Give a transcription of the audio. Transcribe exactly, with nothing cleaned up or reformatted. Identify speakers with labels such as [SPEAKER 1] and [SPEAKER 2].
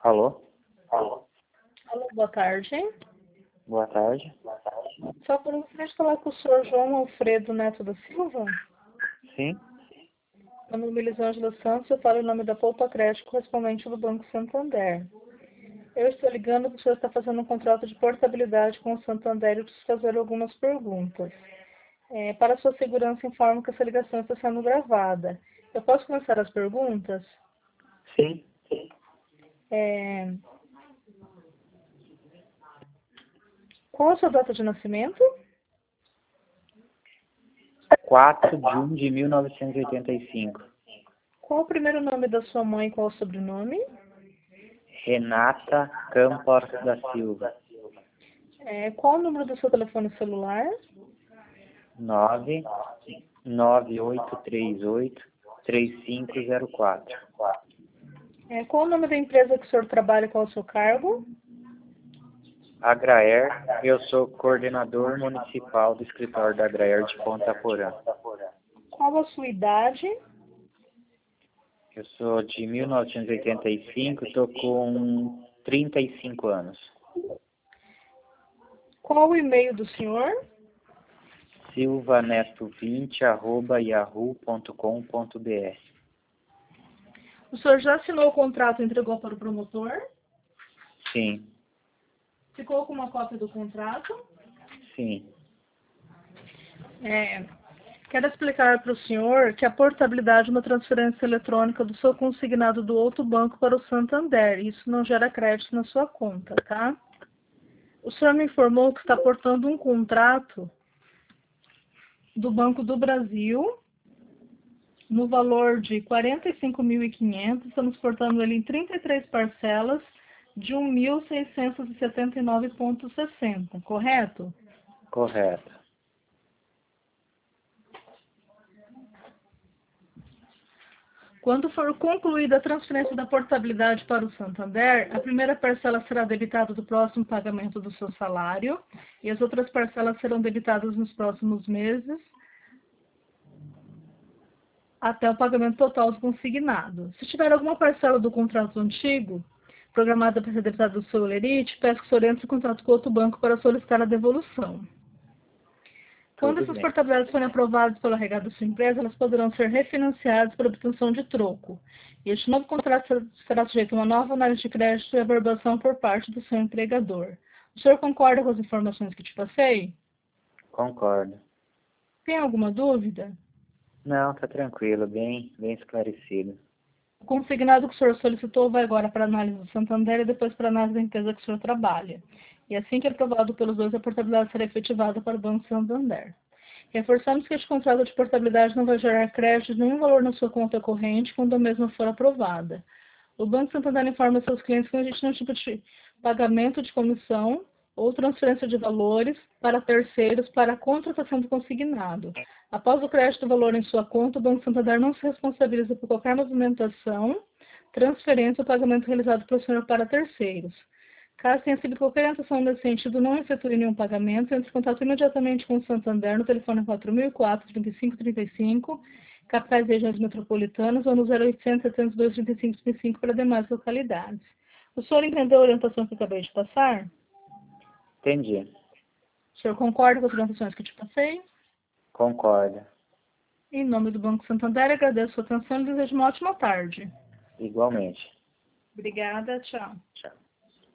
[SPEAKER 1] Alô?
[SPEAKER 2] Alô, boa tarde.
[SPEAKER 1] Boa tarde.
[SPEAKER 2] Só por gostaria de falar com o senhor João Alfredo Neto da Silva.
[SPEAKER 1] Sim?
[SPEAKER 2] Meu nome é Elisângela Santos, eu falo em nome da Poupa Crédito, correspondente do Banco Santander. Eu estou ligando porque o senhor está fazendo um contrato de portabilidade com o Santander e eu preciso fazer algumas perguntas. É, para sua segurança, informo que essa ligação está sendo gravada. Eu posso começar as perguntas?
[SPEAKER 1] Sim.
[SPEAKER 2] É... Qual a sua data de nascimento?
[SPEAKER 1] quatro de um de mil novecentos e oitenta e cinco.
[SPEAKER 2] Qual o primeiro nome da sua mãe e qual o sobrenome?
[SPEAKER 1] Renata Campos da Silva.
[SPEAKER 2] É, qual o número do seu telefone celular?
[SPEAKER 1] nove nove oito três oito três cinco zero quatro.
[SPEAKER 2] É, qual o nome da empresa que o senhor trabalha e qual o seu cargo?
[SPEAKER 1] Agraer, eu sou coordenador municipal do escritório da Agraer de Ponta Porã.
[SPEAKER 2] Qual a sua idade?
[SPEAKER 1] Eu sou de mil novecentos e oitenta e cinco, estou com trinta e cinco anos.
[SPEAKER 2] Qual o e-mail do senhor?
[SPEAKER 1] silvaneto vinte arroba yahoo ponto com ponto br.
[SPEAKER 2] O senhor já assinou o contrato e entregou para o promotor?
[SPEAKER 1] Sim,
[SPEAKER 2] Ficou com uma cópia do contrato?
[SPEAKER 1] sim.
[SPEAKER 2] É, quero explicar para o senhor que a portabilidade é uma transferência eletrônica do seu consignado do outro banco para o Santander. Isso não gera crédito na sua conta, tá? O senhor me informou que está portando um contrato do Banco do Brasil no valor de quarenta e cinco mil e quinhentos, estamos portando ele em trinta e três parcelas de um mil seiscentos e setenta e nove vírgula sessenta, correto?
[SPEAKER 1] Correto.
[SPEAKER 2] Quando for concluída a transferência da portabilidade para o Santander, a primeira parcela será debitada do próximo pagamento do seu salário e as outras parcelas serão debitadas nos próximos meses até o pagamento total do consignado. Se tiver alguma parcela do contrato antigo programada para ser debitada do seu Lerite, peço que o senhor entre em contato com outro banco para solicitar a devolução. Quando
[SPEAKER 1] Tudo
[SPEAKER 2] essas
[SPEAKER 1] bem.
[SPEAKER 2] portabilidades forem aprovadas pelo R H da sua empresa, elas poderão ser refinanciadas para obtenção de troco. E este novo contrato será sujeito a uma nova análise de crédito e averbação por parte do seu empregador. O senhor concorda com as informações que te passei?
[SPEAKER 1] Concordo.
[SPEAKER 2] Tem alguma dúvida?
[SPEAKER 1] Não, tá tranquilo, bem, bem esclarecido.
[SPEAKER 2] O consignado que o senhor solicitou vai agora para a análise do Santander e depois para a análise da empresa que o senhor trabalha. E assim que aprovado pelos dois, a portabilidade será efetivada para o Banco Santander. Reforçamos que este contrato de portabilidade não vai gerar crédito de nenhum valor na sua conta corrente quando a mesma for aprovada. O Banco Santander informa seus clientes que não existe nenhum tipo de pagamento de comissão ou transferência de valores para terceiros para a contratação do consignado. Após o crédito do valor em sua conta, o Banco Santander não se responsabiliza por qualquer movimentação, transferência ou pagamento realizado pelo senhor para terceiros. Caso tenha sido qualquer orientação nesse sentido, não efetue nenhum pagamento, entre em contato imediatamente com o Santander no telefone quatro mil e quatro, trinta e cinco trinta e cinco, capitais e regiões metropolitanas, ou no zero oitocentos, setecentos e dois, trinta e cinco trinta e cinco para demais localidades. O senhor entendeu a orientação que eu acabei de passar?
[SPEAKER 1] Entendi.
[SPEAKER 2] O senhor concorda com as orientações que eu te passei?
[SPEAKER 1] Concordo.
[SPEAKER 2] Em nome do Banco Santander, agradeço a sua atenção e desejo uma ótima tarde.
[SPEAKER 1] Igualmente.
[SPEAKER 2] Obrigada, tchau.
[SPEAKER 1] Tchau.